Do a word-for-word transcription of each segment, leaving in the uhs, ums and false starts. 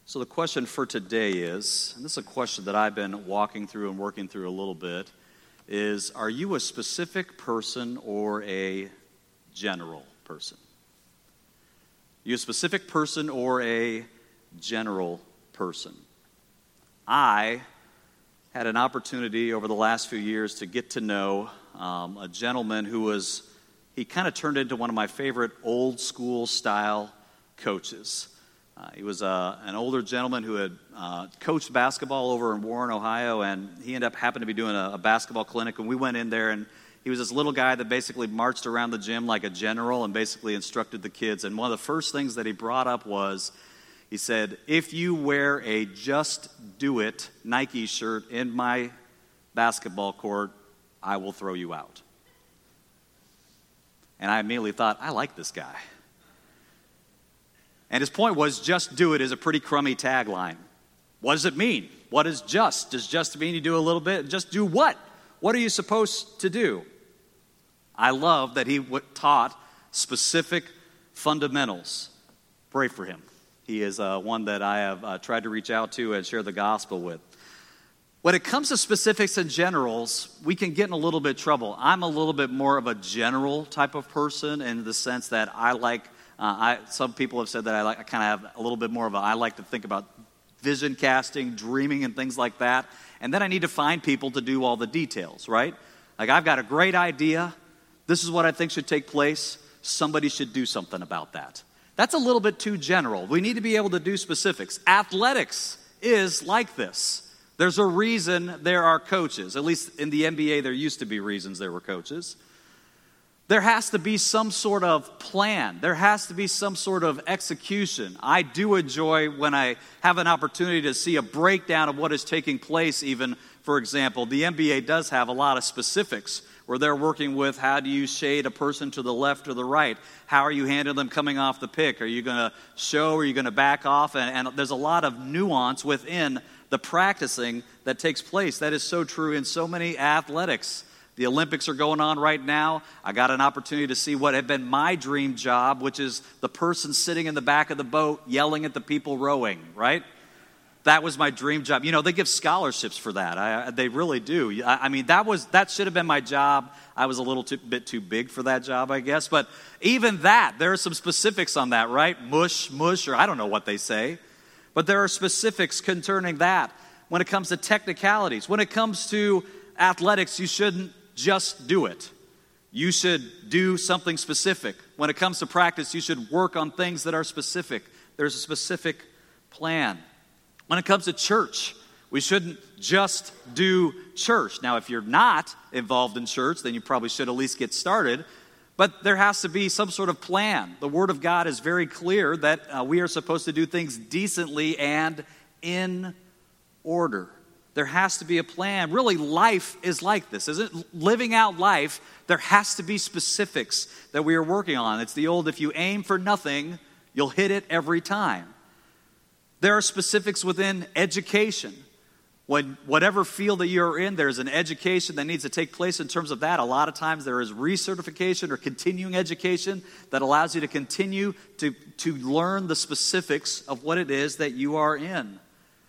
So the question for today is, and this is a question that I've been walking through and working through a little bit, is are you a specific person or a general person? You a specific person or a general person? I had an opportunity over the last few years to get to know um, a gentleman who was, he kind of turned into one of my favorite old school style coaches. Uh, he was uh, an older gentleman who had uh, coached basketball over in Warren, Ohio, and he ended up happened to be doing a, a basketball clinic, and we went in there, and he was this little guy that basically marched around the gym like a general and basically instructed the kids. And one of the first things that he brought up was, he said, if you wear a Just Do It Nike shirt in my basketball court, I will throw you out. And I immediately thought, I like this guy. And his point was, just do it is a pretty crummy tagline. What does it mean? What is just? Does just mean you do a little bit? Just do what? What are you supposed to do? I love that he taught specific fundamentals. Pray for him. He is uh, one that I have uh, tried to reach out to and share the gospel with. When it comes to specifics and generals, we can get in a little bit of trouble. I'm a little bit more of a general type of person in the sense that I like Uh, I, some people have said that I, like, I kind of have a little bit more of a, I like to think about vision casting, dreaming, and things like that. And then I need to find people to do all the details, right? Like, I've got a great idea. This is what I think should take place. Somebody should do something about that. That's a little bit too general. We need to be able to do specifics. Athletics is like this. There's a reason there are coaches. At least in the N B A, there used to be reasons there were coaches. There has to be some sort of plan. There has to be some sort of execution. I do enjoy when I have an opportunity to see a breakdown of what is taking place. Even, for example, the N B A does have a lot of specifics where they're working with how do you shade a person to the left or the right? How are you handling them coming off the pick? Are you going to show? Are you going to back off? And, and there's a lot of nuance within the practicing that takes place. That is so true in so many athletics. The Olympics are going on right now. I got an opportunity to see what had been my dream job, which is the person sitting in the back of the boat yelling at the people rowing, right? That was my dream job. You know, they give scholarships for that. I, they really do. I, I mean, that was that should have been my job. I was a little too, bit too big for that job, I guess. But even that, there are some specifics on that, right? Mush, mush, or I don't know what they say. But there are specifics concerning that. When it comes to technicalities, when it comes to athletics, you shouldn't just do it. You should do something specific. When it comes to practice, you should work on things that are specific. There's a specific plan. When it comes to church, we shouldn't just do church. Now, if you're not involved in church, then you probably should at least get started. But there has to be some sort of plan. The Word of God is very clear that uh, we are supposed to do things decently and in order. There has to be a plan. Really, life is like this, isn't it? Living out life, there has to be specifics that we are working on. It's the old, if you aim for nothing, you'll hit it every time. There are specifics within education. When whatever field that you're in, there's an education that needs to take place in terms of that. A lot of times there is recertification or continuing education that allows you to continue to, to learn the specifics of what it is that you are in.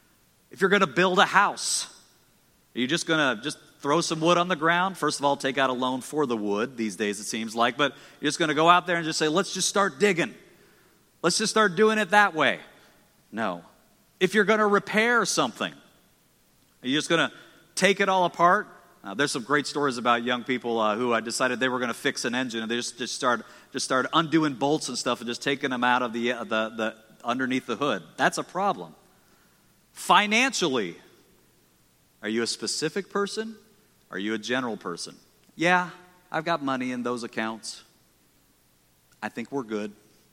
If you're going to build a house, are you just going to just throw some wood on the ground? First of all, take out a loan for the wood these days, it seems like. But you're just going to go out there and just say, let's just start digging. Let's just start doing it that way. No. If you're going to repair something, are you just going to take it all apart? Uh, there's some great stories about young people uh, who uh, decided they were going to fix an engine, and they just, just start just start undoing bolts and stuff and just taking them out of the uh, the the underneath the hood. That's a problem. Financially, are you a specific person? Are you a general person? Yeah, I've got money in those accounts. I think we're good.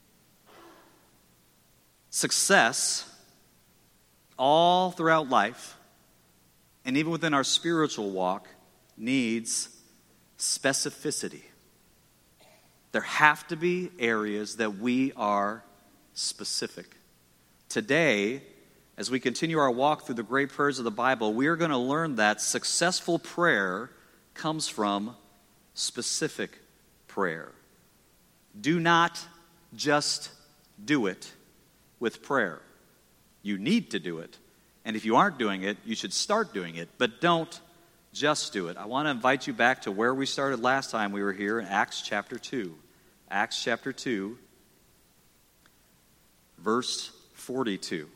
Success, all throughout life, and even within our spiritual walk, needs specificity. There have to be areas that we are specific. Today, as we continue our walk through the great prayers of the Bible, we are going to learn that successful prayer comes from specific prayer. Do not just do it with prayer. You need to do it. And if you aren't doing it, you should start doing it. But don't just do it. I want to invite you back to where we started last time we were here in Acts chapter two. Acts chapter two, verse forty-two.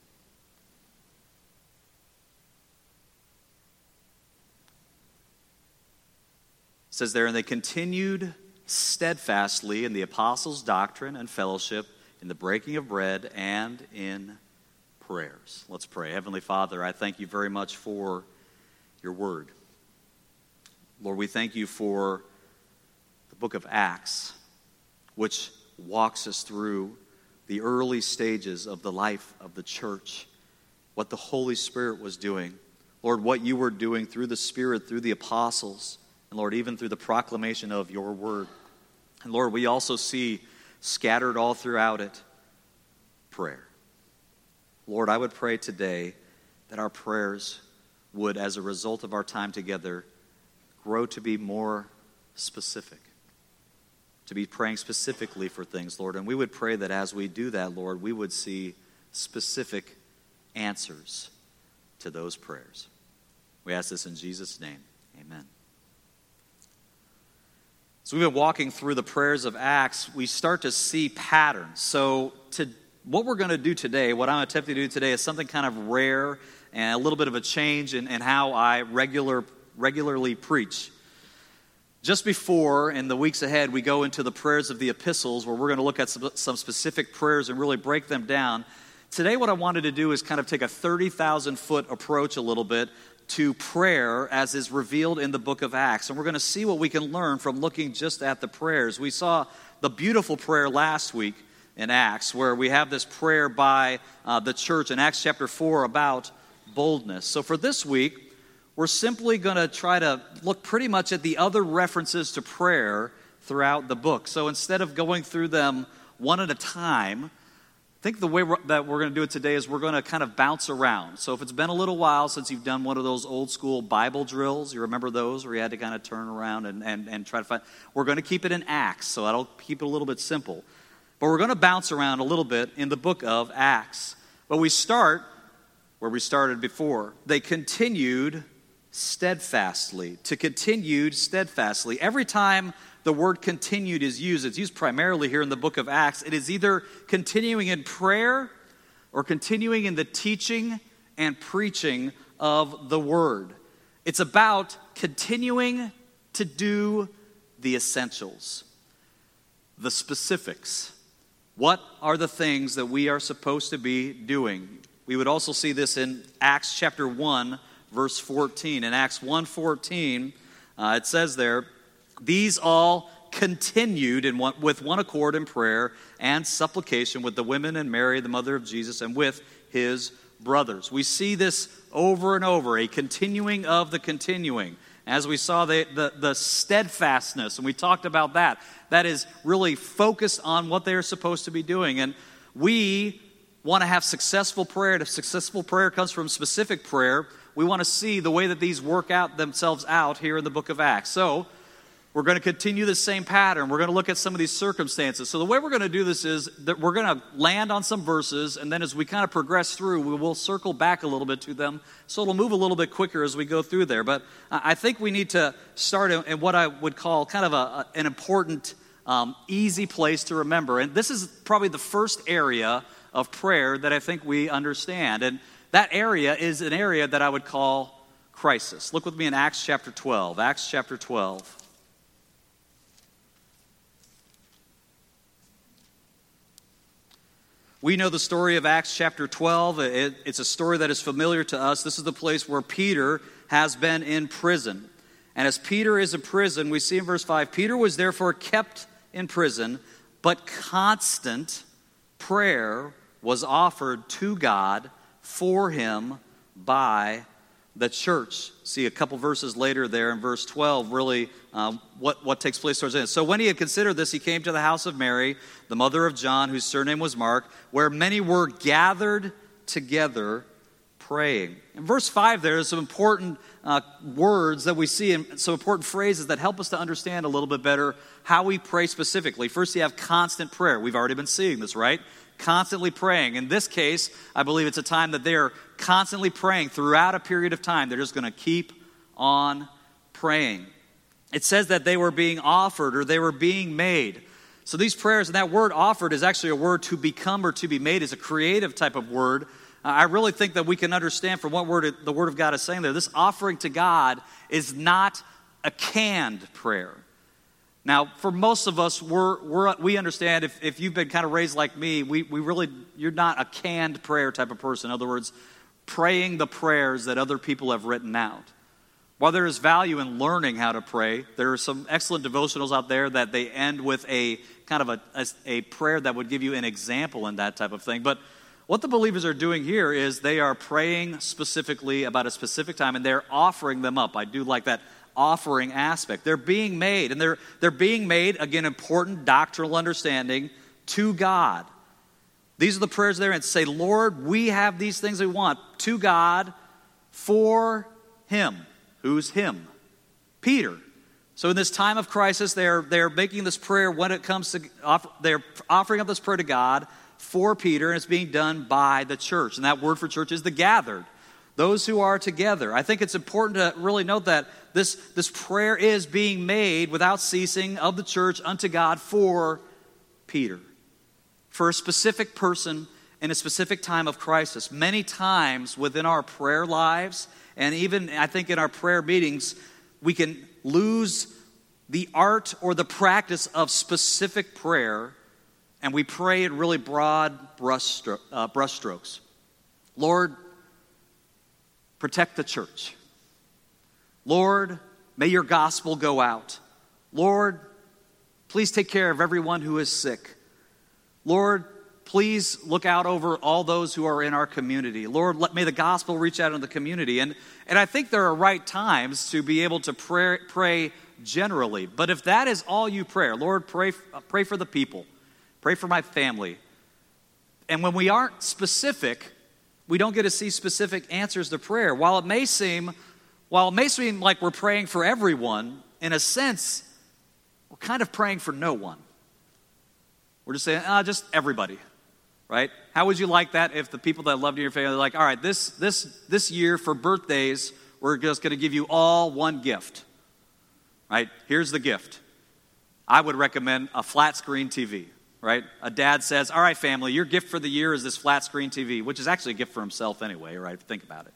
It says there, and they continued steadfastly in the apostles' doctrine and fellowship, in the breaking of bread, and in prayers. Let's pray. Heavenly Father, I thank you very much for your word. Lord, we thank you for the book of Acts, which walks us through the early stages of the life of the church, what the Holy Spirit was doing. Lord, what you were doing through the Spirit, through the apostles, and Lord, even through the proclamation of your word. And Lord, we also see scattered all throughout it prayer. Lord, I would pray today that our prayers would, as a result of our time together, grow to be more specific, to be praying specifically for things, Lord. And we would pray that as we do that, Lord, we would see specific answers to those prayers. We ask this in Jesus' name. Amen. So we've been walking through the prayers of Acts. We start to see patterns. So to what we're going to do today, what I'm attempting to do today, is something kind of rare and a little bit of a change in, in how I regular, regularly preach. Just before, in the weeks ahead, we go into the prayers of the epistles, where we're going to look at some, some specific prayers and really break them down. Today, what I wanted to do is kind of take a thirty thousand foot approach a little bit to prayer as is revealed in the book of Acts. And we're going to see what we can learn from looking just at the prayers. We saw the beautiful prayer last week in Acts, where we have this prayer by uh, the church in Acts chapter four about boldness. So for this week, we're simply going to try to look pretty much at the other references to prayer throughout the book. So instead of going through them one at a time, I think the way we're, that we're going to do it today is we're going to kind of bounce around. So if it's been a little while since you've done one of those old school Bible drills, you remember those where you had to kind of turn around and, and, and try to find, we're going to keep it in Acts, so that'll keep it a little bit simple. But we're going to bounce around a little bit in the book of Acts. But we start where we started before. They continued steadfastly. To continued steadfastly. Every time the word continued is used, it's used primarily here in the book of Acts. It is either continuing in prayer or continuing in the teaching and preaching of the word. It's about continuing to do the essentials, the specifics. What are the things that we are supposed to be doing? We would also see this in Acts chapter one, verse fourteen. In Acts one fourteen, uh, it says there, these all continued in one, with one accord in prayer and supplication with the women and Mary, the mother of Jesus, and with his brothers. We see this over and over, a continuing of the continuing. As we saw the, the, the steadfastness, and we talked about that, that is really focused on what they are supposed to be doing. And we want to have successful prayer. And if successful prayer comes from specific prayer, we want to see the way that these work out themselves out here in the book of Acts. So we're going to continue the same pattern. We're going to look at some of these circumstances. So the way we're going to do this is that we're going to land on some verses, and then as we kind of progress through, we will circle back a little bit to them, so it'll move a little bit quicker as we go through there. But I think we need to start in what I would call kind of a, an important, um, easy place to remember. And this is probably the first area of prayer that I think we understand. And that area is an area that I would call crisis. Look with me in Acts chapter twelve. Acts chapter twelve. We know the story of Acts chapter twelve. It, it's a story that is familiar to us. This is the place where Peter has been in prison. And as Peter is in prison, we see in verse five, Peter was therefore kept in prison, but constant prayer was offered to God for him by the church. See a couple verses later there in verse twelve, really um, what, what takes place towards the end. So when he had considered this, he came to the house of Mary, the mother of John, whose surname was Mark, where many were gathered together praying. In verse five there is some important uh, words that we see, and some important phrases that help us to understand a little bit better how we pray specifically. First, you have constant prayer. We've already been seeing this, right? constantly praying. In this case, I believe it's a time that they're constantly praying throughout a period of time. They're just going to keep on praying. It says that they were being offered or they were being made. So these prayers, and that word offered is actually a word to become or to be made, is a creative type of word. Uh, I really think that we can understand from what word it, the Word of God is saying there. This offering to God is not a canned prayer. Now, for most of us, we're, we're, we understand if, if you've been kind of raised like me, we, we really, you're not a canned prayer type of person. In other words, praying the prayers that other people have written out. While there is value in learning how to pray, there are some excellent devotionals out there that they end with a kind of a, a, a prayer that would give you an example in that type of thing. But what the believers are doing here is they are praying specifically about a specific time, and they're offering them up. I do like that offering aspect. They're being made, and they're they're being made, again, important doctrinal understanding to God. These are the prayers there, and say, Lord, we have these things we want to God for Him. Who's Him? Peter. So in this time of crisis, they're they're making this prayer when it comes to, offer, they're offering up this prayer to God for Peter, and it's being done by the church. And that word for church is the gathered. Those who are together. I think it's important to really note that this, this prayer is being made without ceasing of the church unto God for Peter. For a specific person in a specific time of crisis. Many times within our prayer lives, and even I think in our prayer meetings, we can lose the art or the practice of specific prayer, and we pray in really broad brushstro- uh, brushstrokes. Lord, protect the church. Lord, may your gospel go out. Lord, please take care of everyone who is sick. Lord, please look out over all those who are in our community. Lord, let, may the gospel reach out in the community. And, and I think there are right times to be able to pray, pray generally. But if that is all you pray, Lord, pray, pray for the people. Pray for my family. And when we aren't specific, we don't get to see specific answers to prayer. While it may seem, while it may seem like we're praying for everyone, in a sense, we're kind of praying for no one. We're just saying, ah, just everybody, right? How would you like that if the people that loved you in your family are like, all right, this this this year for birthdays, we're just going to give you all one gift, right? Here's the gift. I would recommend a flat screen T V. Right? A dad says, all right, family, your gift for the year is this flat screen T V, which is actually a gift for himself anyway, right? Think about it.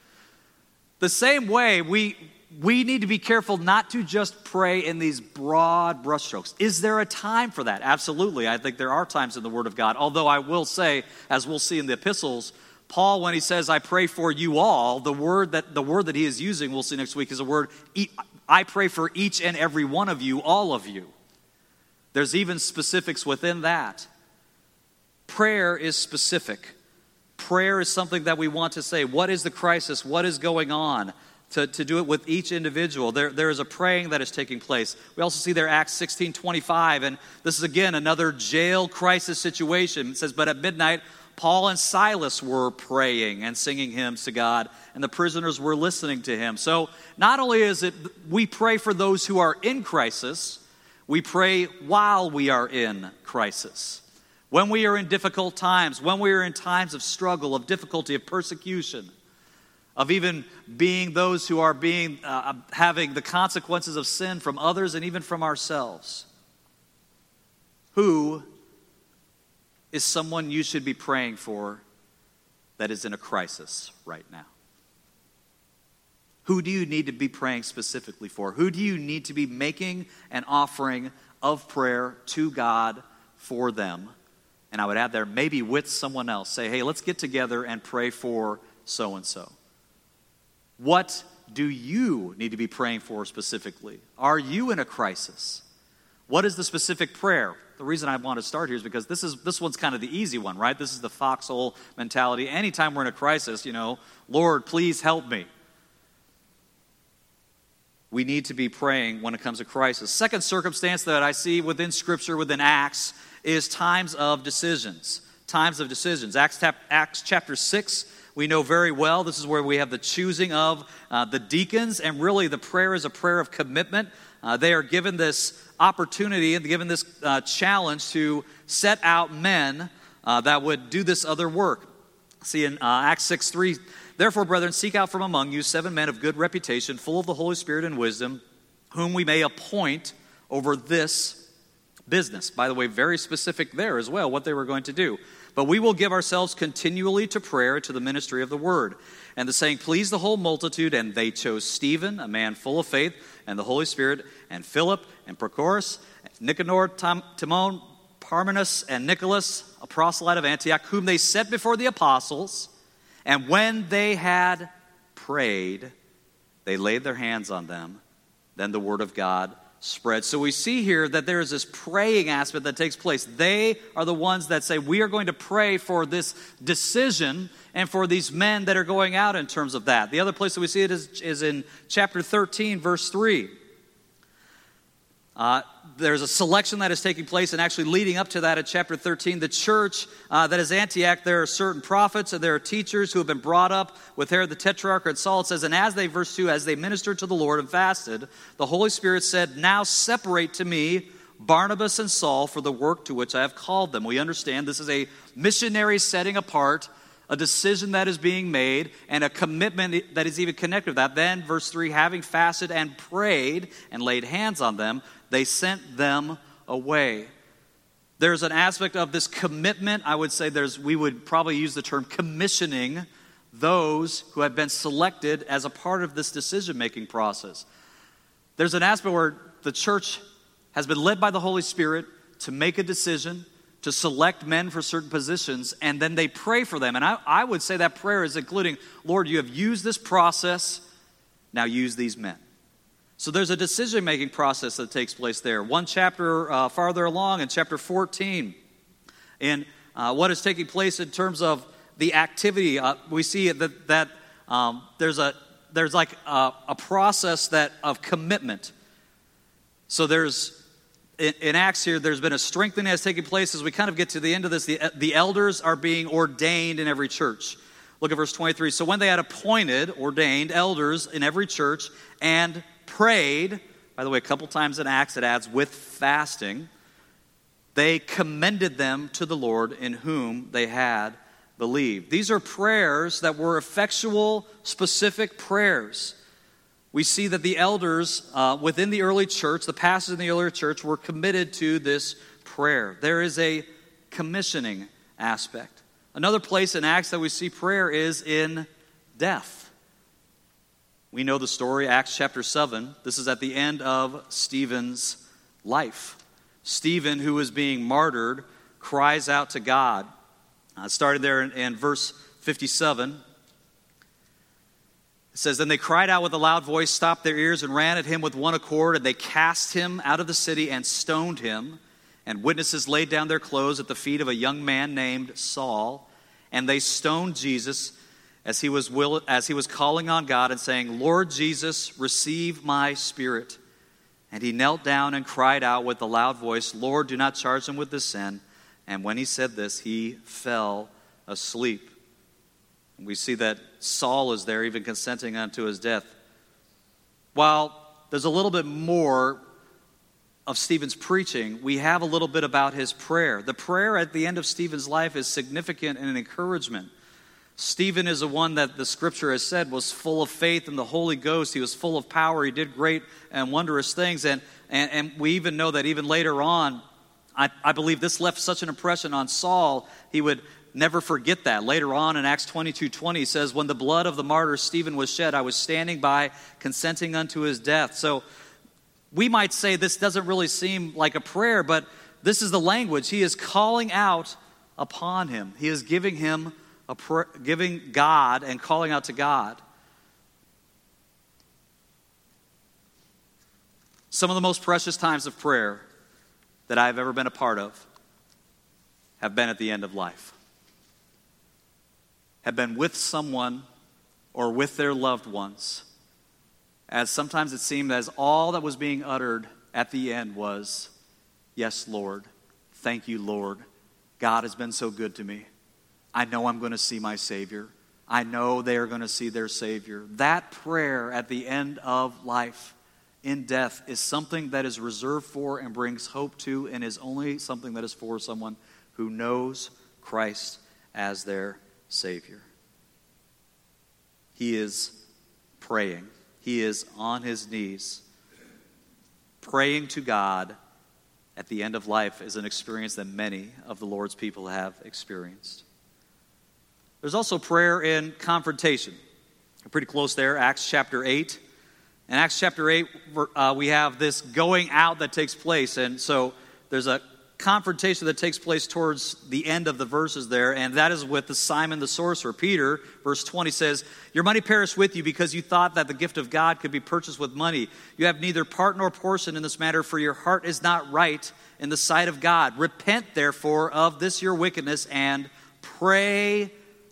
The same way, we we need to be careful not to just pray in these broad brushstrokes. Is there a time for that? Absolutely. I think there are times in the Word of God. Although I will say, as we'll see in the epistles, Paul, when he says, I pray for you all, the word that the word that he is using, we'll see next week, is a word, I pray for each and every one of you, all of you. There's even specifics within that. Prayer is specific. Prayer is something that we want to say. What is the crisis? What is going on? To, to do it with each individual. There, there is a praying that is taking place. We also see there Acts sixteen twenty-five, and this is again another jail crisis situation. It says, but at midnight, Paul and Silas were praying and singing hymns to God, and the prisoners were listening to him. So not only is it we pray for those who are in crisis, we pray while we are in crisis. When we are in difficult times, when we are in times of struggle, of difficulty, of persecution, of even being those who are being uh, having the consequences of sin from others and even from ourselves. Who is someone you should be praying for that is in a crisis right now? Who do you need to be praying specifically for? Who do you need to be making an offering of prayer to God for them? And I would add there, maybe with someone else. Say, hey, let's get together and pray for so-and-so. What do you need to be praying for specifically? Are you in a crisis? What is the specific prayer? The reason I want to start here is because this is this one's kind of the easy one, right? This is the foxhole mentality. Anytime we're in a crisis, you know, Lord, please help me. We need to be praying when it comes to crisis. Second circumstance that I see within Scripture, within Acts, is times of decisions. Times of decisions. Acts, Acts chapter six, we know very well. This is where we have the choosing of uh, the deacons, and really the prayer is a prayer of commitment. Uh, they are given this opportunity and given this uh, challenge to set out men uh, that would do this other work. See in uh, Acts six three, therefore, brethren, seek out from among you seven men of good reputation, full of the Holy Spirit and wisdom, whom we may appoint over this business. By the way, very specific there as well, what they were going to do. But we will give ourselves continually to prayer, to the ministry of the word. And the saying pleased the whole multitude, and they chose Stephen, a man full of faith, and the Holy Spirit, and Philip, and Prochorus, Nicanor, Tim- Timon, Parmenas, and Nicholas, a proselyte of Antioch, whom they set before the apostles. And when they had prayed, they laid their hands on them. Then the word of God spread. So we see here that there is this praying aspect that takes place. They are the ones that say, we are going to pray for this decision and for these men that are going out in terms of that. The other place that we see it is, is in chapter thirteen, verse three. Uh, there's a selection that is taking place, and actually leading up to that at chapter thirteen, the church uh, that is Antioch, there are certain prophets and there are teachers who have been brought up with Herod the Tetrarch and Saul. It says, and as they, verse two, as they ministered to the Lord and fasted, the Holy Spirit said, now separate to me Barnabas and Saul for the work to which I have called them. We understand this is a missionary setting apart, a decision that is being made, and a commitment that is even connected with that. Then, verse three, having fasted and prayed and laid hands on them, they sent them away. There's an aspect of this commitment. I would say there's, we would probably use the term commissioning those who have been selected as a part of this decision-making process. There's an aspect where the church has been led by the Holy Spirit to make a decision, to select men for certain positions, and then they pray for them. And I, I would say that prayer is including, Lord, you have used this process, now use these men. So there's a decision-making process that takes place there. One chapter uh, farther along in chapter fourteen, in uh, what is taking place in terms of the activity, uh, we see that, that um, there's a there's like a, a process that of commitment. So there's, in, in Acts here, there's been a strengthening that's taking place as we kind of get to the end of this. The, the elders are being ordained in every church. Look at verse twenty-three. So when they had appointed, ordained elders in every church and prayed, by the way, a couple times in Acts it adds with fasting, they commended them to the Lord in whom they had believed. These are prayers that were effectual, specific prayers. We see that the elders uh, within the early church, the pastors in the early church, were committed to this prayer. There is a commissioning aspect. Another place in Acts that we see prayer is in death. We know the story, Acts chapter seven. This is at the end of Stephen's life. Stephen, who is being martyred, cries out to God. Uh, started there in, in verse fifty-seven. It says, then they cried out with a loud voice, stopped their ears, and ran at him with one accord, and they cast him out of the city and stoned him. And witnesses laid down their clothes at the feet of a young man named Saul, and they stoned Jesus as he was will, as he was calling on God and saying, Lord Jesus, receive my spirit. And he knelt down and cried out with a loud voice, Lord, do not charge them with this sin. And when he said this, he fell asleep. And we see that Saul is there, even consenting unto his death. While there's a little bit more of Stephen's preaching, we have a little bit about his prayer. The prayer at the end of Stephen's life is significant and an encouragement. Stephen is the one that the scripture has said was full of faith in the Holy Ghost. He was full of power. He did great and wondrous things. And, and, and we even know that even later on, I, I believe this left such an impression on Saul, he would never forget that. Later on in Acts twenty-two twenty, he says, when the blood of the martyr Stephen was shed, I was standing by, consenting unto his death. So we might say this doesn't really seem like a prayer, but this is the language. He is calling out upon him. He is giving him A pr- giving God and calling out to God. Some of the most precious times of prayer that I've ever been a part of have been at the end of life. Have been with someone or with their loved ones, as sometimes it seemed as all that was being uttered at the end was, yes, Lord, thank you, Lord. God has been so good to me. I know I'm going to see my Savior. I know they are going to see their Savior. That prayer at the end of life, in death, is something that is reserved for and brings hope to, and is only something that is for someone who knows Christ as their Savior. He is praying. He is on his knees. Praying to God at the end of life is an experience that many of the Lord's people have experienced. There's also prayer in confrontation. We're pretty close there, Acts chapter eight. In Acts chapter eight, uh, we have this going out that takes place. And so there's a confrontation that takes place towards the end of the verses there, and that is with the Simon the sorcerer. Peter, verse twenty says, "Your money perished with you because you thought that the gift of God could be purchased with money. You have neither part nor portion in this matter, for your heart is not right in the sight of God. Repent, therefore, of this your wickedness, and pray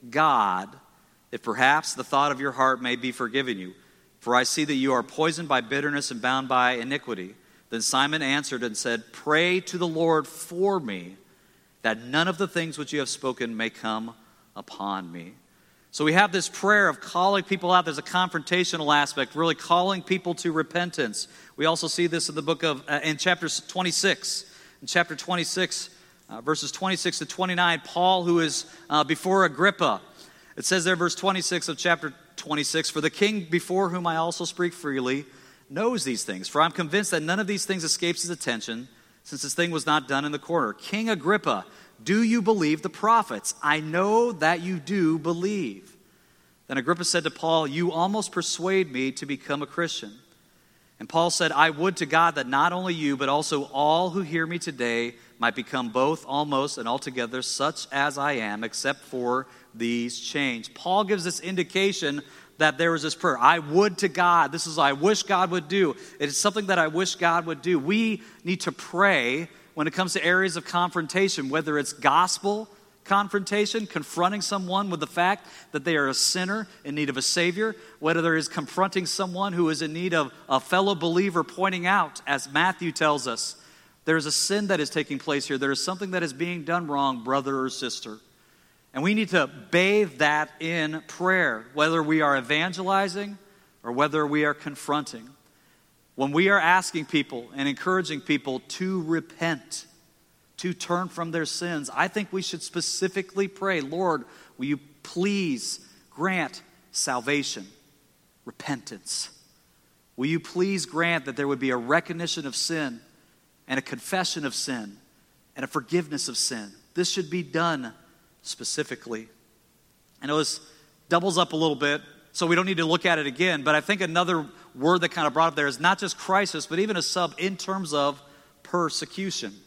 God if perhaps the thought of your heart may be forgiven you. For I see that you are poisoned by bitterness and bound by iniquity." Then Simon answered and said, "Pray to the Lord for me, that none of the things which you have spoken may come upon me." So we have this prayer of calling people out. There's a confrontational aspect, really calling people to repentance. We also see this in the book of, uh, in chapter twenty-six. In chapter twenty-six, uh, verses twenty-six to twenty-nine, Paul, who is uh, before Agrippa, it says there, verse twenty-six of chapter twenty-six, "For the king before whom I also speak freely knows these things. For I'm convinced that none of these things escapes his attention, since this thing was not done in the corner. King Agrippa, do you believe the prophets? I know that you do believe." Then Agrippa said to Paul, "You almost persuade me to become a Christian." And Paul said, "I would to God that not only you, but also all who hear me today might become both almost and altogether such as I am, except for these chains." Paul gives this indication that there was this prayer. I would to God. This is what I wish God would do. It is something that I wish God would do. We need to pray when it comes to areas of confrontation, whether it's gospel confrontation, confronting someone with the fact that they are a sinner in need of a Savior, whether there is confronting someone who is in need of a fellow believer, pointing out, as Matthew tells us, there is a sin that is taking place here. There is something that is being done wrong, brother or sister. And we need to bathe that in prayer, whether we are evangelizing or whether we are confronting. When we are asking people and encouraging people to repent, to turn from their sins, I think we should specifically pray, "Lord, will you please grant salvation, repentance? Will you please grant that there would be a recognition of sin and a confession of sin and a forgiveness of sin?" This should be done specifically. I know this doubles up a little bit, so we don't need to look at it again, but I think another word that kind of brought up there is not just crisis, but even a sub in terms of persecution.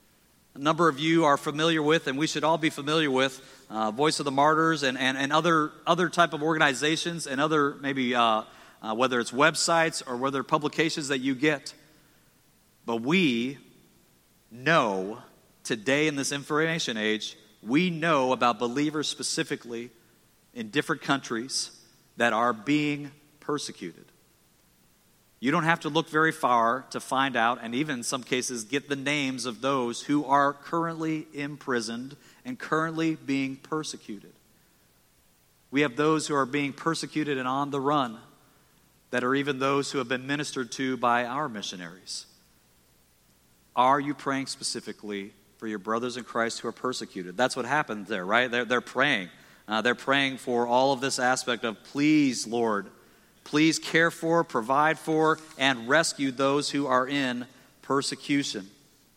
A number of you are familiar with, and we should all be familiar with, uh, Voice of the Martyrs and, and, and other, other type of organizations and other maybe, uh, uh, whether it's websites or whether publications that you get. But we know today in this information age, we know about believers specifically in different countries that are being persecuted. You don't have to look very far to find out, and even in some cases get the names of those who are currently imprisoned and currently being persecuted. We have those who are being persecuted and on the run that are even those who have been ministered to by our missionaries. Are you praying specifically for your brothers in Christ who are persecuted? That's what happened there, right? They're, they're praying. Uh, they're praying for all of this aspect of, please, Lord, please care for, provide for, and rescue those who are in persecution.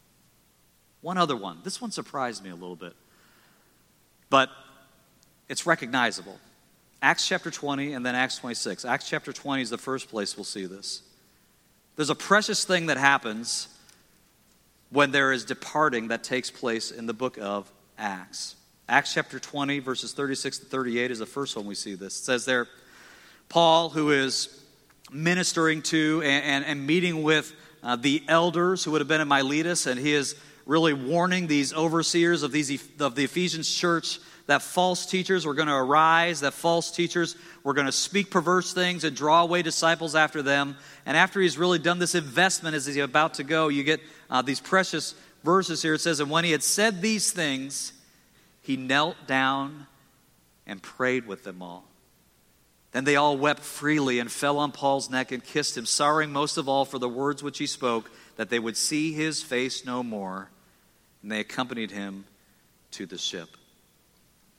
One other one. This one surprised me a little bit, but it's recognizable. Acts chapter twenty and then Acts twenty-six. Acts chapter twenty is the first place we'll see this. There's a precious thing that happens when there is departing that takes place in the book of Acts. Acts chapter twenty, verses thirty-six to thirty-eight is the first one we see this. It says there, Paul, who is ministering to and, and, and meeting with uh, the elders who would have been in Miletus, and he is really warning these overseers of, these, of the Ephesians church that false teachers were going to arise, that false teachers were going to speak perverse things and draw away disciples after them. And after he's really done this investment as he's about to go, you get uh, these precious verses here. It says, "And when he had said these things, he knelt down and prayed with them all. Then they all wept freely and fell on Paul's neck and kissed him, sorrowing most of all for the words which he spoke, that they would see his face no more. And they accompanied him to the ship."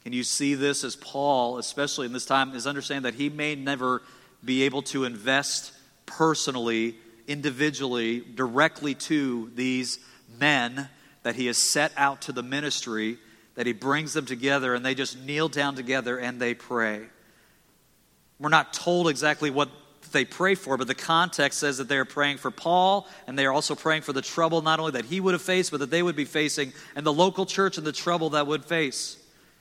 Can you see this as Paul, especially in this time, is understanding that he may never be able to invest personally, individually, directly to these men that he has set out to the ministry, that he brings them together and they just kneel down together and they pray. We're not told exactly what they pray for, but the context says that they are praying for Paul, and they are also praying for the trouble not only that he would have faced, but that they would be facing, and the local church and the trouble that would face.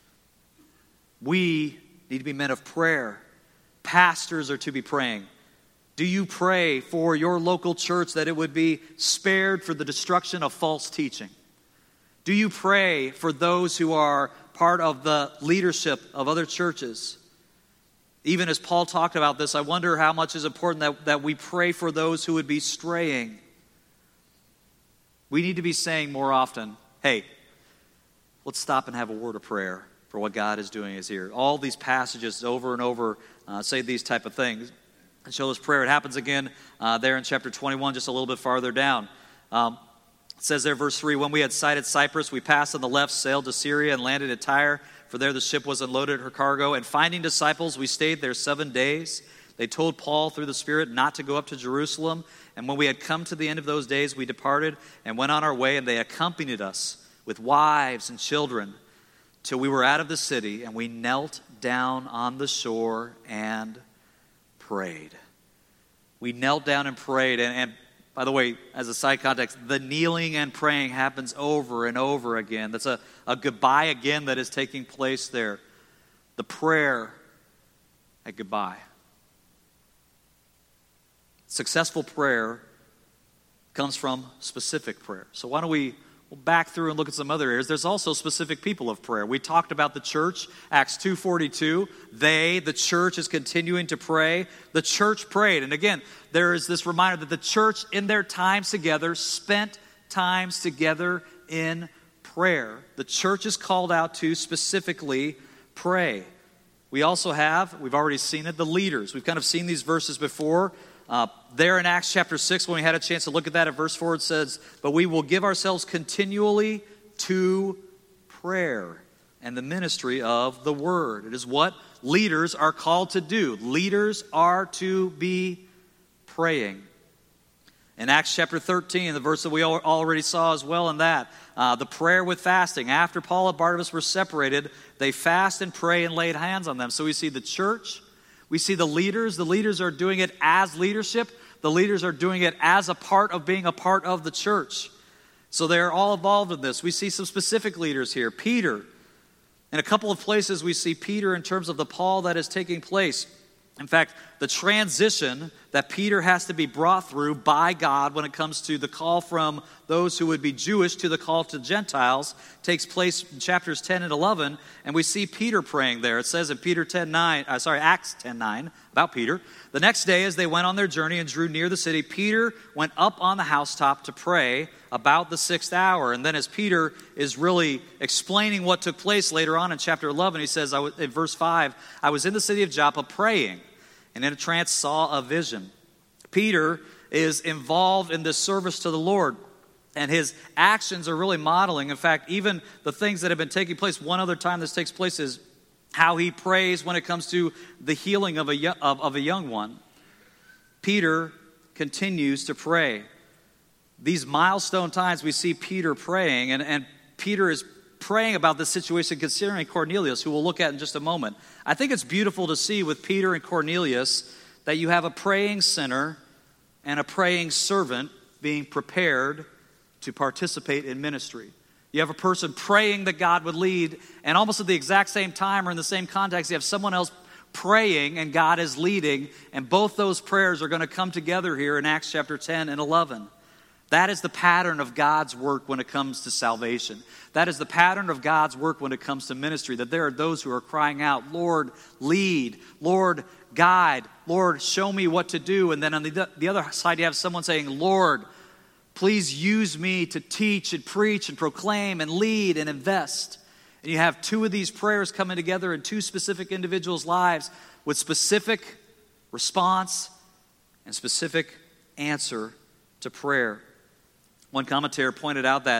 We need to be men of prayer. Pastors are to be praying. Do you pray for your local church that it would be spared for the destruction of false teaching? Do you pray for those who are part of the leadership of other churches? Even as Paul talked about this, I wonder how much is important that, that we pray for those who would be straying. We need to be saying more often, hey, let's stop and have a word of prayer for what God is doing is here. All these passages over and over uh, say these type of things and show us prayer. It happens again uh, there in chapter twenty-one, just a little bit farther down. Um, it says there, verse three, when we had sighted Cyprus, we passed on the left, sailed to Syria, and landed at Tyre. For there the ship was unloaded her cargo. And finding disciples, we stayed there seven days. They told Paul through the Spirit not to go up to Jerusalem. And when we had come to the end of those days, we departed and went on our way. And they accompanied us with wives and children till we were out of the city. And we knelt down on the shore and prayed. We knelt down and prayed. And, and by the way, as a side context, the kneeling and praying happens over and over again. That's a, a goodbye again that is taking place there. The prayer at goodbye. Successful prayer comes from specific prayer. So why don't we we'll back through and look at some other areas. There's also specific people of prayer. We talked about the church, Acts two forty-two. They, the church, is continuing to pray. The church prayed. And again, there is this reminder that the church, in their times together, spent times together in prayer. The church is called out to specifically pray. We also have, we've already seen it, the leaders. We've kind of seen these verses before. Uh, there in Acts chapter six, when we had a chance to look at that, at verse four, it says, but we will give ourselves continually to prayer and the ministry of the word. It is what leaders are called to do. Leaders are to be praying. In Acts chapter thirteen, the verse that we already saw as well in that, uh, the prayer with fasting. After Paul and Barnabas were separated, they fast and pray and laid hands on them. So we see the church. We see the leaders. The leaders are doing it as leadership. The leaders are doing it as a part of being a part of the church. So they're all involved in this. We see some specific leaders here. Peter. In a couple of places we see Peter in terms of the Paul that is taking place. In fact, the transition that Peter has to be brought through by God when it comes to the call from those who would be Jewish to the call to Gentiles takes place in chapters ten and eleven, and we see Peter praying there. It says in Peter ten nine, uh, sorry, Acts ten nine, about Peter. The next day as they went on their journey and drew near the city, Peter went up on the housetop to pray about the sixth hour. And then as Peter is really explaining what took place later on in chapter eleven, he says I was, in verse five, I was in the city of Joppa praying, and in a trance saw a vision. Peter is involved in this service to the Lord, and his actions are really modeling. In fact, even the things that have been taking place, one other time this takes place is how he prays when it comes to the healing of a, of, of a young one. Peter continues to pray. These milestone times we see Peter praying, and, and Peter is praying about this situation considering Cornelius, who we'll look at in just a moment. I think it's beautiful to see with Peter and Cornelius that you have a praying sinner and a praying servant being prepared to participate in ministry. You have a person praying that God would lead, and almost at the exact same time or in the same context, you have someone else praying and God is leading, and both those prayers are going to come together here in Acts chapter ten and eleven. That is the pattern of God's work when it comes to salvation. That is the pattern of God's work when it comes to ministry, that there are those who are crying out, Lord, lead, Lord, guide, Lord, show me what to do. And then on the, the other side, you have someone saying, Lord, please use me to teach and preach and proclaim and lead and invest. And you have two of these prayers coming together in two specific individuals' lives with specific response and specific answer to prayer. One commentator pointed out that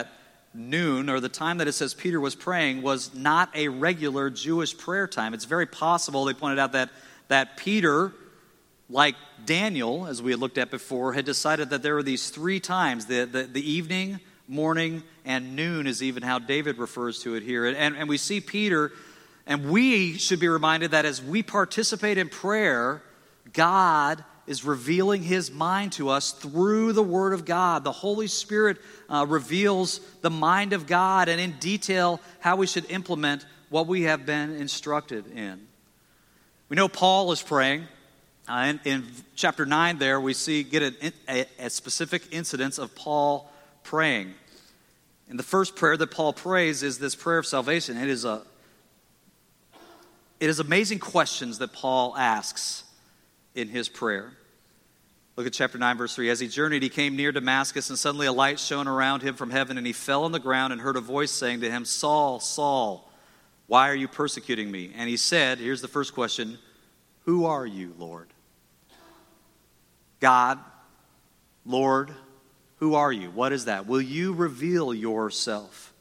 noon, or the time that it says Peter was praying, was not a regular Jewish prayer time. It's very possible, they pointed out, that, that Peter, like Daniel, as we had looked at before, had decided that there were these three times, the, the, the evening, morning, and noon is even how David refers to it here. And, and we see Peter, and we should be reminded that as we participate in prayer, God is revealing his mind to us through the Word of God. The Holy Spirit uh, reveals the mind of God and in detail how we should implement what we have been instructed in. We know Paul is praying. Uh, in, in chapter nine there, we see get a, a, a specific incidence of Paul praying. And the first prayer that Paul prays is this prayer of salvation. It is a it is amazing questions that Paul asks in his prayer. Look at chapter nine, verse three. As he journeyed, he came near Damascus, and suddenly a light shone around him from heaven, and he fell on the ground and heard a voice saying to him, Saul, Saul, why are you persecuting me? And he said, here's the first question, who are you, Lord? God, Lord, who are you? What is that? Will you reveal yourself?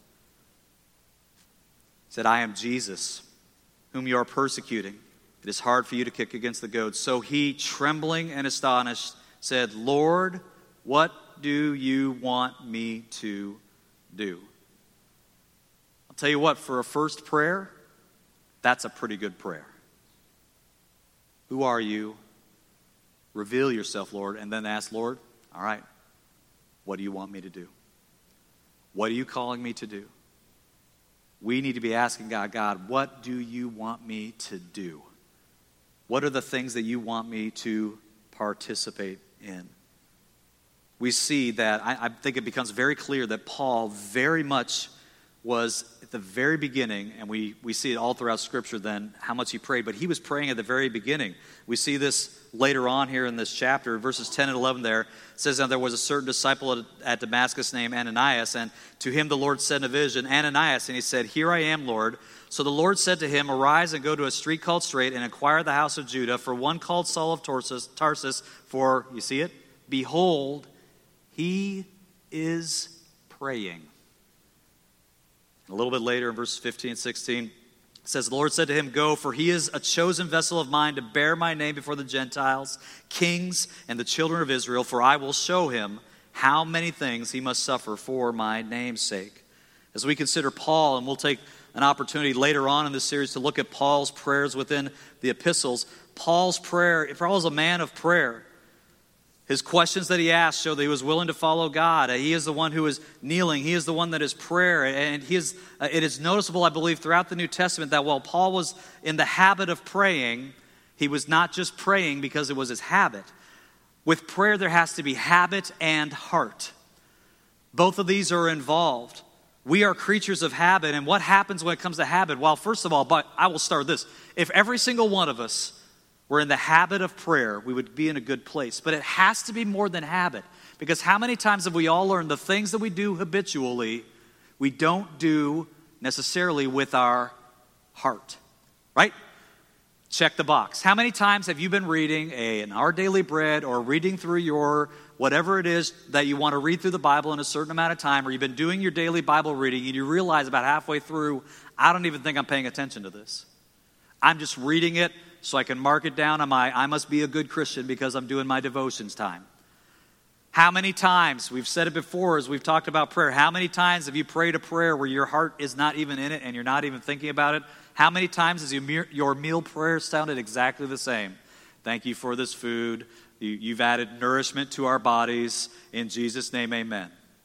He said, I am Jesus, whom you are persecuting. It is hard for you to kick against the goads. So he, trembling and astonished, said, Lord, what do you want me to do? I'll tell you what, for a first prayer, that's a pretty good prayer. Who are you? Reveal yourself, Lord, and then ask, Lord, all right, what do you want me to do? What are you calling me to do? We need to be asking God, God, what do you want me to do? What are the things that you want me to participate in? We see that, I, I think it becomes very clear that Paul very much was at the very beginning, and we, we see it all throughout Scripture then, how much he prayed, but he was praying at the very beginning. We see this later on here in this chapter, verses ten and eleven there. It says, now there was a certain disciple at, at Damascus named Ananias, and to him the Lord said in a vision, Ananias, and he said, here I am, Lord. So the Lord said to him, arise and go to a street called Straight and inquire the house of Judah for one called Saul of Tarsus, Tarsus, for, you see it? Behold, he is praying. A little bit later in verses fifteen and sixteen, it says, the Lord said to him, go, for he is a chosen vessel of mine to bear my name before the Gentiles, kings, and the children of Israel, for I will show him how many things he must suffer for my name's sake. As we consider Paul, and we'll take an opportunity later on in this series to look at Paul's prayers within the epistles. Paul's prayer, Paul is a man of prayer. His questions that he asked show that he was willing to follow God. He is the one who is kneeling. He is the one that is prayer. And he is, uh, it is noticeable, I believe, throughout the New Testament that while Paul was in the habit of praying, he was not just praying because it was his habit. With prayer, there has to be habit and heart. Both of these are involved. We are creatures of habit, and what happens when it comes to habit? Well, first of all, but I will start with this. If every single one of us were in the habit of prayer, we would be in a good place. But it has to be more than habit, because how many times have we all learned the things that we do habitually, we don't do necessarily with our heart, right? Check the box. How many times have you been reading a, an Our Daily Bread or reading through your whatever it is that you want to read through the Bible in a certain amount of time, or you've been doing your daily Bible reading and you realize about halfway through, I don't even think I'm paying attention to this. I'm just reading it so I can mark it down on my, I must be a good Christian because I'm doing my devotions time. How many times, we've said it before as we've talked about prayer, how many times have you prayed a prayer where your heart is not even in it and you're not even thinking about it? How many times has your, your meal prayer sounded exactly the same? Thank you for this food. You, you've added nourishment to our bodies. In Jesus' name, amen.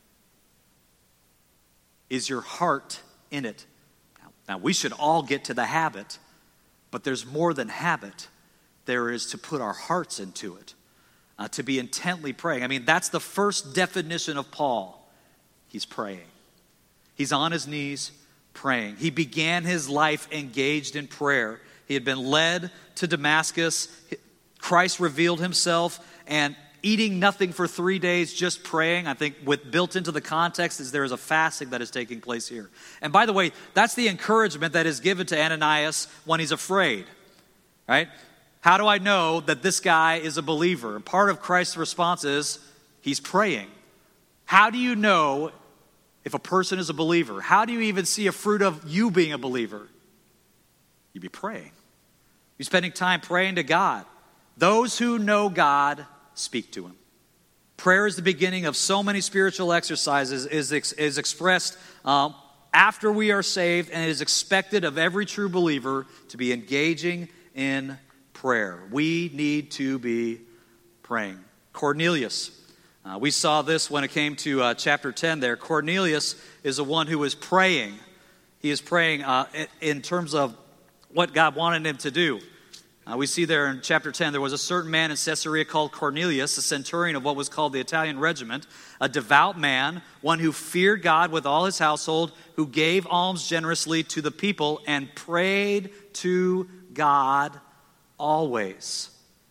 Is your heart in it? Now, now, we should all get to the habit, but there's more than habit. There is to put our hearts into it, uh, to be intently praying. I mean, that's the first definition of Paul. He's praying. He's on his knees praying. He began his life engaged in prayer. He had been led to Damascus. Christ revealed himself, and eating nothing for three days, just praying. I think with built into the context is there is a fasting that is taking place here. And by the way, that's the encouragement that is given to Ananias when he's afraid, right? How do I know that this guy is a believer? And part of Christ's response is he's praying. How do you know if a person is a believer? How do you even see a fruit of you being a believer? You'd be praying. You're spending time praying to God. Those who know God speak to him. Prayer is the beginning of so many spiritual exercises, is, ex- is expressed um, after we are saved, and it is expected of every true believer to be engaging in prayer. We need to be praying. Cornelius, uh, we saw this when it came to uh, chapter ten there. Cornelius is the one who is praying. He is praying uh, in terms of what God wanted him to do. Uh, we see there in chapter ten, there was a certain man in Caesarea called Cornelius, a centurion of what was called the Italian regiment, a devout man, one who feared God with all his household, who gave alms generously to the people and prayed to God always.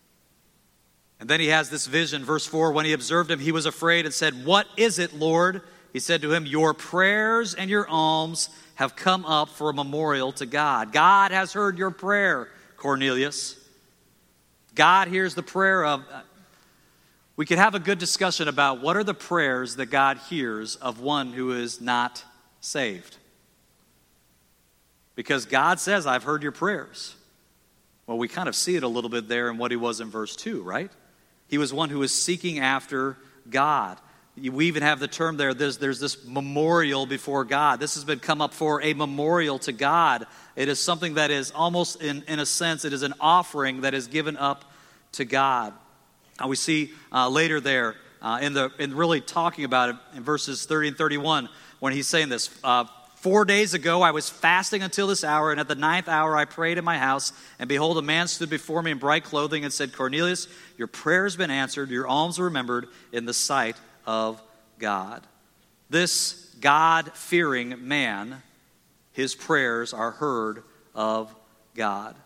And then he has this vision, verse four, when he observed him, he was afraid and said, "What is it, Lord?" He said to him, "Your prayers and your alms have come up for a memorial to God." God has heard your prayer, Cornelius. God hears the prayer of... We could have a good discussion about what are the prayers that God hears of one who is not saved. Because God says, "I've heard your prayers." Well, we kind of see it a little bit there in what he was in verse two, right? He was one who was seeking after God. We even have the term there, there's, there's this memorial before God. This has been come up for a memorial to God. It is something that is almost, in, in a sense, it is an offering that is given up to God. Uh, we see uh, later there, uh, in the in really talking about it in verses thirty and thirty-one, when he's saying this, uh, Four days ago I was fasting until this hour, and at the ninth hour I prayed in my house, and behold, a man stood before me in bright clothing and said, "Cornelius, your prayer has been answered, your alms are remembered in the sight of God." This God-fearing man, his prayers are heard of God.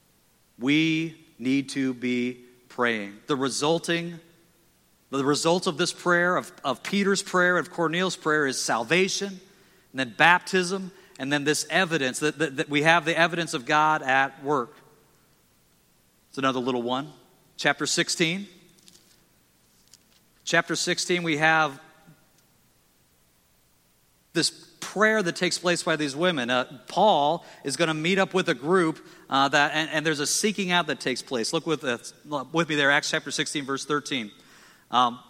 We need to be praying. The resulting, the result of this prayer, of, of Peter's prayer, of Cornelius' prayer, is salvation, and then baptism, and then this evidence, that, that, that we have the evidence of God at work. It's another little one. Chapter sixteen. Chapter sixteen, we have this prayer that takes place by these women. Uh, Paul is going to meet up with a group, uh, that, and, and there's a seeking out that takes place. Look with, uh, with me there, Acts chapter sixteen, verse thirteen. Um,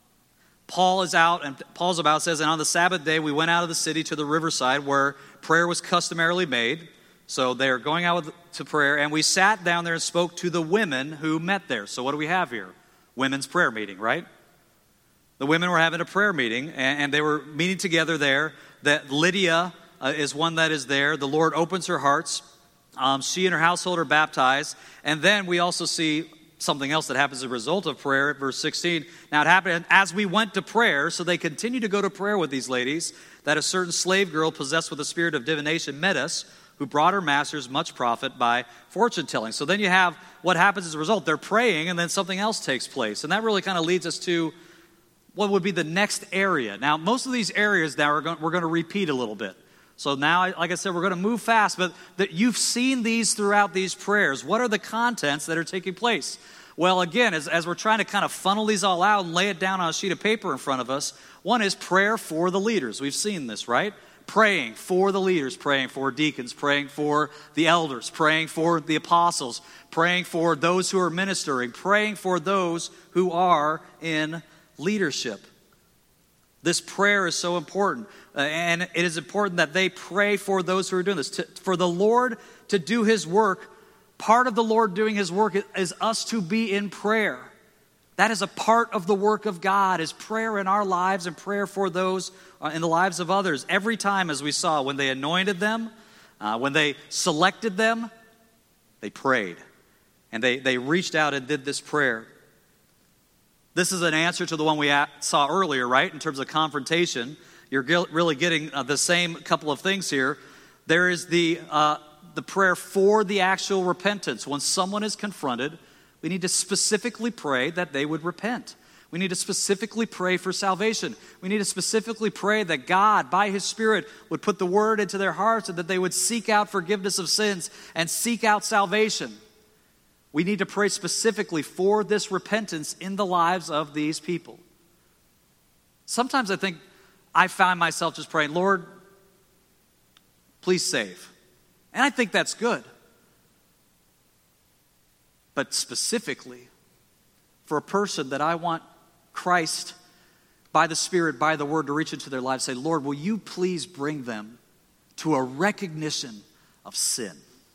Paul is out, and Paul's about, says, "And on the Sabbath day we went out of the city to the riverside where prayer was customarily made." So they're going out with, to prayer, and we sat down there and spoke to the women who met there. So what do we have here? Women's prayer meeting, right? The women were having a prayer meeting, and, and they were meeting together there. That Lydia uh, is one that is there. The Lord opens her hearts. Um, she and her household are baptized. And then we also see something else that happens as a result of prayer, verse sixteen. "Now it happened as we went to prayer," so they continue to go to prayer with these ladies, "that a certain slave girl possessed with the spirit of divination met us, who brought her masters much profit by fortune telling." So then you have what happens as a result. They're praying, and then something else takes place. And that really kind of leads us to what would be the next area. Now, most of these areas now are going, we're going to repeat a little bit. So now, like I said, we're going to move fast, but that you've seen these throughout these prayers. What are the contents that are taking place? Well, again, as, as we're trying to kind of funnel these all out and lay it down on a sheet of paper in front of us, one is prayer for the leaders. We've seen this, right? Praying for the leaders, praying for deacons, praying for the elders, praying for the apostles, praying for those who are ministering, praying for those who are in leadership. This prayer is so important, uh, and it is important that they pray for those who are doing this. To, for the Lord to do his work, part of the Lord doing his work is us to be in prayer. That is a part of the work of God, is prayer in our lives and prayer for those uh, in the lives of others. Every time, as we saw, when they anointed them, uh, when they selected them, they prayed. And they, they reached out and did this prayer. This is an answer to the one we saw earlier, right? In terms of confrontation, you're really getting uh, the same couple of things here. There is the uh, the prayer for the actual repentance. When someone is confronted, we need to specifically pray that they would repent. We need to specifically pray for salvation. We need to specifically pray that God, by his Spirit, would put the word into their hearts and that they would seek out forgiveness of sins and seek out salvation. We need to pray specifically for this repentance in the lives of these people. Sometimes I think I find myself just praying, Lord, please save. And I think that's good. But specifically, for a person that I want Christ, by the Spirit, by the Word, to reach into their lives, say, Lord, will you please bring them to a recognition of sin?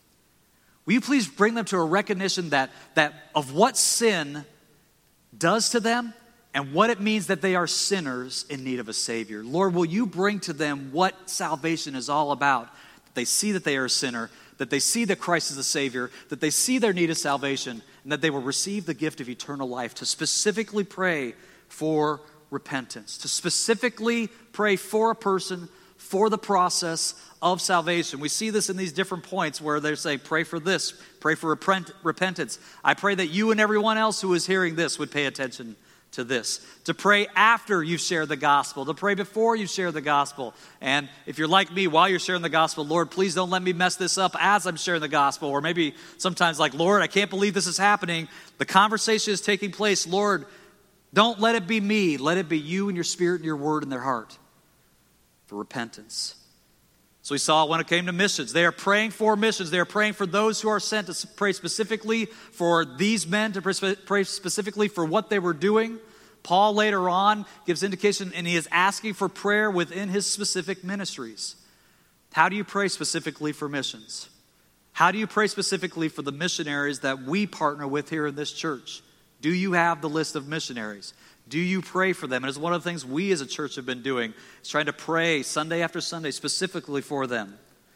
Will you please bring them to a recognition that, that of what sin does to them and what it means that they are sinners in need of a Savior? Lord, will you bring to them what salvation is all about? That they see that they are a sinner, that they see that Christ is the Savior, that they see their need of salvation, and that they will receive the gift of eternal life. To specifically pray for repentance, to specifically pray for a person, for the process of salvation. We see this in these different points where they say, pray for this, pray for repent- repentance. I pray that you and everyone else who is hearing this would pay attention to this. To pray after you've shared the gospel, to pray before you share the gospel. And if you're like me, while you're sharing the gospel, Lord, please don't let me mess this up as I'm sharing the gospel. Or maybe sometimes like, Lord, I can't believe this is happening. The conversation is taking place. Lord, don't let it be me. Let it be you and your Spirit and your word in their heart for repentance. So we saw when it came to missions, they are praying for missions. They are praying for those who are sent, to pray specifically for these men, to pray specifically for what they were doing. Paul later on gives indication, and he is asking for prayer within his specific ministries. How do you pray specifically for missions? How do you pray specifically for the missionaries that we partner with here in this church? Do you have the list of missionaries? Do you pray for them? And it's one of the things we as a church have been doing, is trying to pray Sunday after Sunday specifically for them.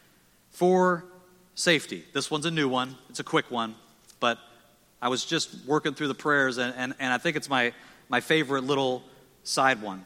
For safety. This one's a new one. It's a quick one. But I was just working through the prayers, and, and, and I think it's my, my favorite little side one.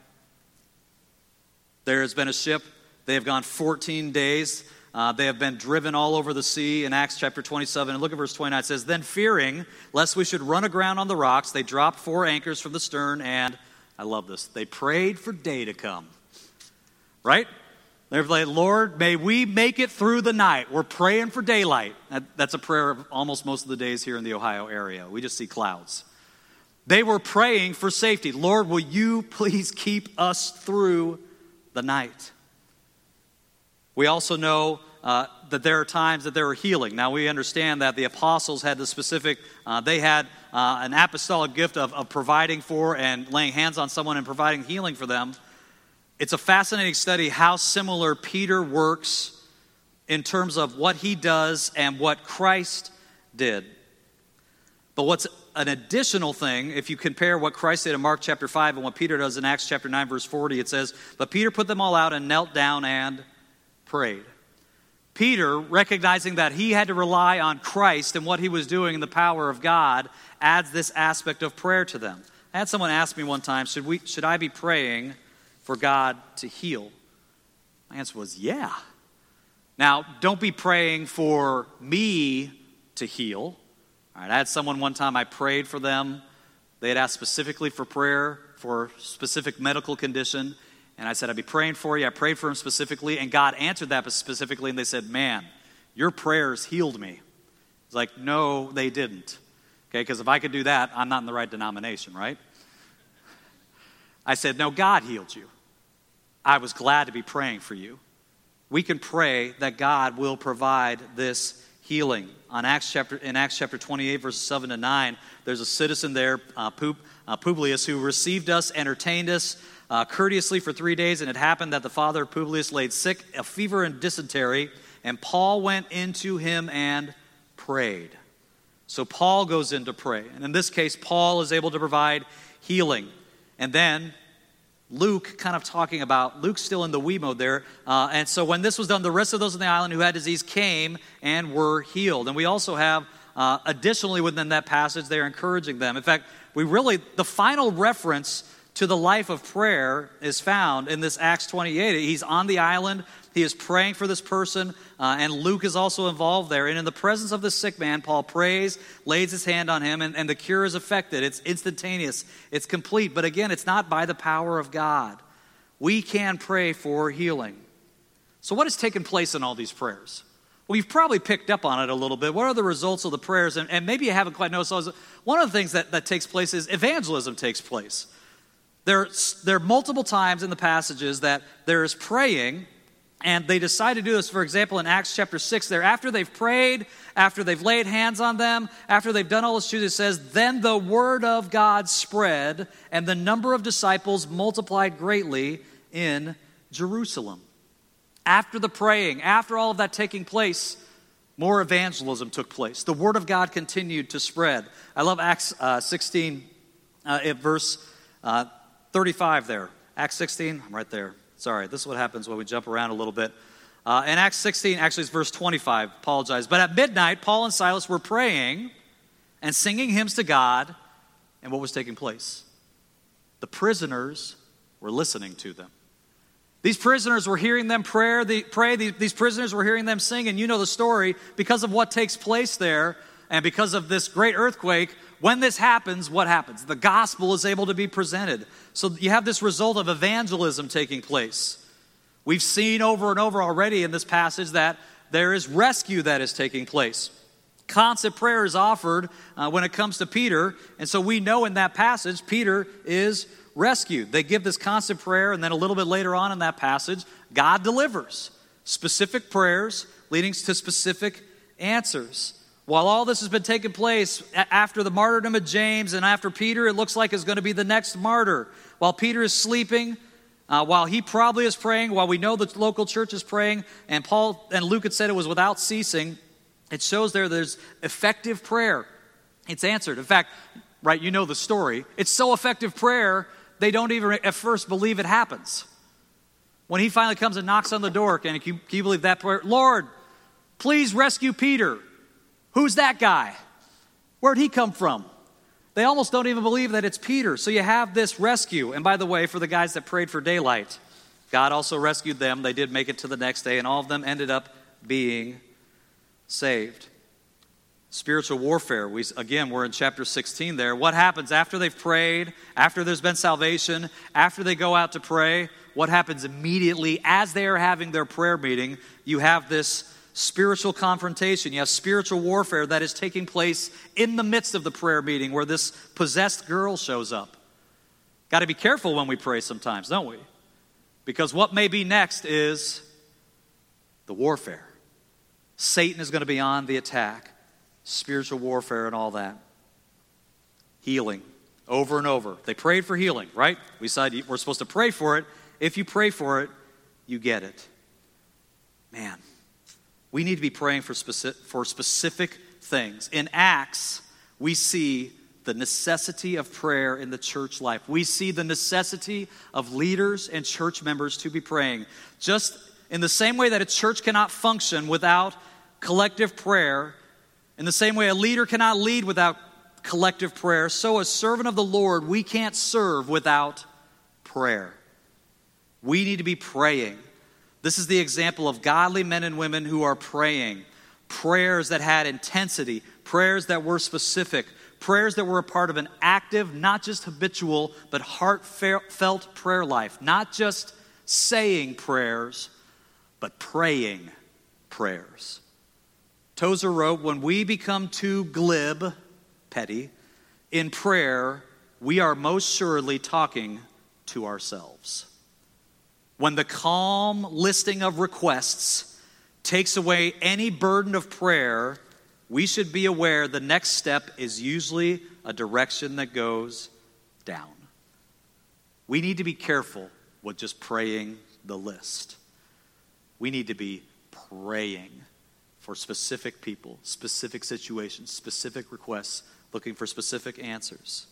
There has been a ship. They have gone fourteen days. Uh, they have been driven all over the sea in Acts chapter twenty-seven. And look at verse twenty-nine. It says, then fearing lest we should run aground on the rocks, they dropped four anchors from the stern and, I love this, they prayed for day to come. Right? They're like, Lord, may we make it through the night. We're praying for daylight. That, that's a prayer of almost most of the days here in the Ohio area. We just see clouds. They were praying for safety. Lord, will you please keep us through the night? We also know uh, that there are times that there are healing. Now, we understand that the apostles had the specific, uh, they had uh, an apostolic gift of, of providing for and laying hands on someone and providing healing for them. It's a fascinating study how similar Peter works in terms of what he does and what Christ did. But what's an additional thing, if you compare what Christ did in Mark chapter five and what Peter does in Acts chapter nine, verse forty, it says, but Peter put them all out and knelt down and prayed. Peter, recognizing that he had to rely on Christ and what he was doing in the power of God, adds this aspect of prayer to them. I had someone ask me one time, should we, should I be praying for God to heal? My answer was, yeah. Now, don't be praying for me to heal. All right, I had someone one time, I prayed for them. They had asked specifically for prayer for a specific medical condition. And I said, I'd be praying for you. I prayed for him specifically, and God answered that specifically, and they said, man, your prayers healed me. It's like, no, they didn't. Okay, because if I could do that, I'm not in the right denomination, right? I said, no, God healed you. I was glad to be praying for you. We can pray that God will provide this healing. On Acts chapter, in Acts chapter twenty-eight, verses seven to nine, there's a citizen there, uh, Publius, who received us, entertained us, Uh, courteously for three days, and it happened that the father of Publius laid sick of fever and dysentery, and Paul went into him and prayed. So Paul goes in to pray, and in this case, Paul is able to provide healing. And then Luke kind of talking about, Luke's still in the we mode there, uh, and so when this was done, the rest of those on the island who had disease came and were healed. And we also have, uh, additionally within that passage, they're encouraging them. In fact, we really, the final reference to the life of prayer is found in this Acts twenty-eight. He's on the island. He is praying for this person, uh, and Luke is also involved there. And in the presence of the sick man, Paul prays, lays his hand on him, and, and the cure is effected. It's instantaneous. It's complete. But again, it's not by the power of God. We can pray for healing. So what has taken place in all these prayers? Well, you've probably picked up on it a little bit. What are the results of the prayers? And, and maybe you haven't quite noticed. One of the things that, that takes place is evangelism takes place. There, there are multiple times in the passages that there is praying, and they decide to do this. For example, in Acts chapter six, there, after they've prayed, after they've laid hands on them, after they've done all this, it says, then the word of God spread, and the number of disciples multiplied greatly in Jerusalem. After the praying, after all of that taking place, more evangelism took place. The word of God continued to spread. I love Acts uh, sixteen, uh, at verse uh, thirty-five there. Acts sixteen, I'm right there. Sorry, this is what happens when we jump around a little bit. Uh, in Acts sixteen, actually it's verse twenty-five, apologize. But at midnight, Paul and Silas were praying and singing hymns to God. And what was taking place? The prisoners were listening to them. These prisoners were hearing them prayer, the, pray. These, these prisoners were hearing them sing. And you know the story. Because of what takes place there and because of this great earthquake, when this happens, what happens? The gospel is able to be presented. So you have this result of evangelism taking place. We've seen over and over already in this passage that there is rescue that is taking place. Constant prayer is offered uh, when it comes to Peter. And so we know in that passage, Peter is rescued. They give this constant prayer, and then a little bit later on in that passage, God delivers specific prayers leading to specific answers. While all this has been taking place after the martyrdom of James and after Peter, it looks like is going to be the next martyr. While Peter is sleeping, uh, while he probably is praying, while we know the local church is praying, and Paul and Luke had said it was without ceasing, it shows there there's effective prayer. It's answered. In fact, right, you know the story. It's so effective prayer, they don't even at first believe it happens. When he finally comes and knocks on the door, can you, can you believe that prayer? Lord, please rescue Peter. Who's that guy? Where'd he come from? They almost don't even believe that it's Peter. So you have this rescue. And by the way, for the guys that prayed for daylight, God also rescued them. They did make it to the next day, and all of them ended up being saved. Spiritual warfare. We, again, we're in chapter sixteen there. What happens after they've prayed, after there's been salvation, after they go out to pray? What happens immediately as they are having their prayer meeting? You have this spiritual confrontation. You have spiritual warfare that is taking place in the midst of the prayer meeting where this possessed girl shows up. Got to be careful when we pray sometimes, don't we? Because what may be next is the warfare. Satan is going to be on the attack. Spiritual warfare and all that. Healing. Over and over. They prayed for healing, right? We said we're supposed to pray for it. If you pray for it, you get it. Man, we need to be praying for specific, for specific things. In Acts, we see the necessity of prayer in the church life. We see the necessity of leaders and church members to be praying. Just in the same way that a church cannot function without collective prayer, in the same way a leader cannot lead without collective prayer, so as servant of the Lord, we can't serve without prayer. We need to be praying. This is the example of godly men and women who are praying. Prayers that had intensity, prayers that were specific, prayers that were a part of an active, not just habitual, but heartfelt prayer life. Not just saying prayers, but praying prayers. Tozer wrote, when we become too glib, petty, in prayer, we are most surely talking to ourselves. When the calm listing of requests takes away any burden of prayer, we should be aware the next step is usually a direction that goes down. We need to be careful with just praying the list. We need to be praying for specific people, specific situations, specific requests, looking for specific answers.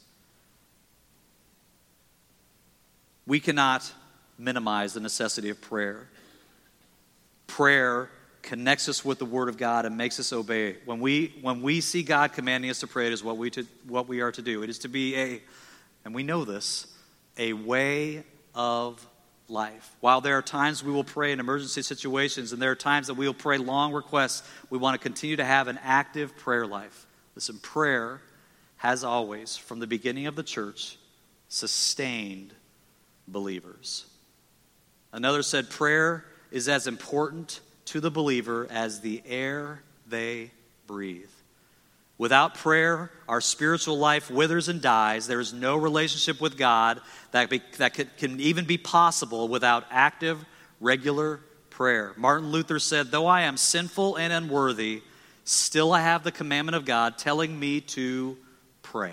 We cannot minimize the necessity of prayer. Prayer connects us with the Word of God and makes us obey. When we when we see God commanding us to pray, it is what we to, what we are to do. It is to be a, and we know this, a way of life. While there are times we will pray in emergency situations, and there are times that we will pray long requests, we want to continue to have an active prayer life. Listen, prayer has always, from the beginning of the church, sustained believers. Another said, prayer is as important to the believer as the air they breathe. Without prayer, our spiritual life withers and dies. There is no relationship with God that, be, that can, can even be possible without active, regular prayer. Martin Luther said, "Though I am sinful and unworthy, still I have the commandment of God telling me to pray,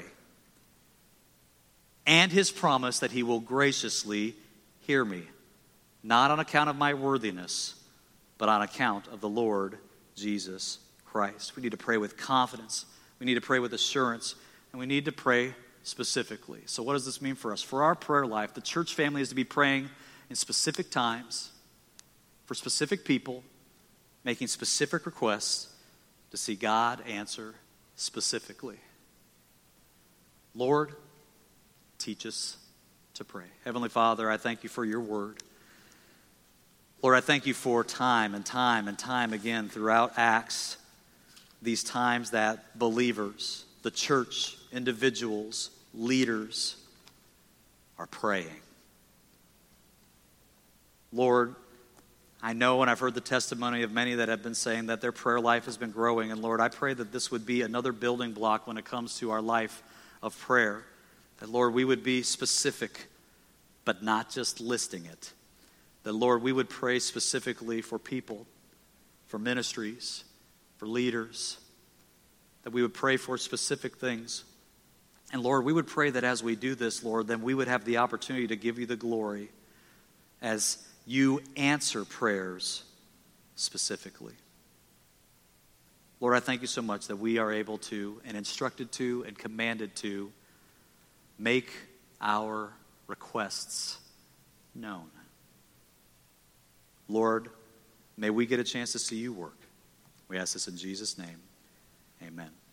and his promise that he will graciously hear me, not on account of my worthiness, but on account of the Lord Jesus Christ." We need to pray with confidence. We need to pray with assurance. And we need to pray specifically. So what does this mean for us? For our prayer life, the church family is to be praying in specific times, for specific people, making specific requests to see God answer specifically. Lord, teach us to pray. Heavenly Father, I thank you for your word. Lord, I thank you for time and time and time again throughout Acts, these times that believers, the church, individuals, leaders are praying. Lord, I know and I've heard the testimony of many that have been saying that their prayer life has been growing. And Lord, I pray that this would be another building block when it comes to our life of prayer. That, Lord, we would be specific, but not just listing it. That, Lord, we would pray specifically for people, for ministries, for leaders. That we would pray for specific things. And, Lord, we would pray that as we do this, Lord, then we would have the opportunity to give you the glory as you answer prayers specifically. Lord, I thank you so much that we are able to, and instructed to, and commanded to make our requests known. Lord, may we get a chance to see you work. We ask this in Jesus' name. Amen.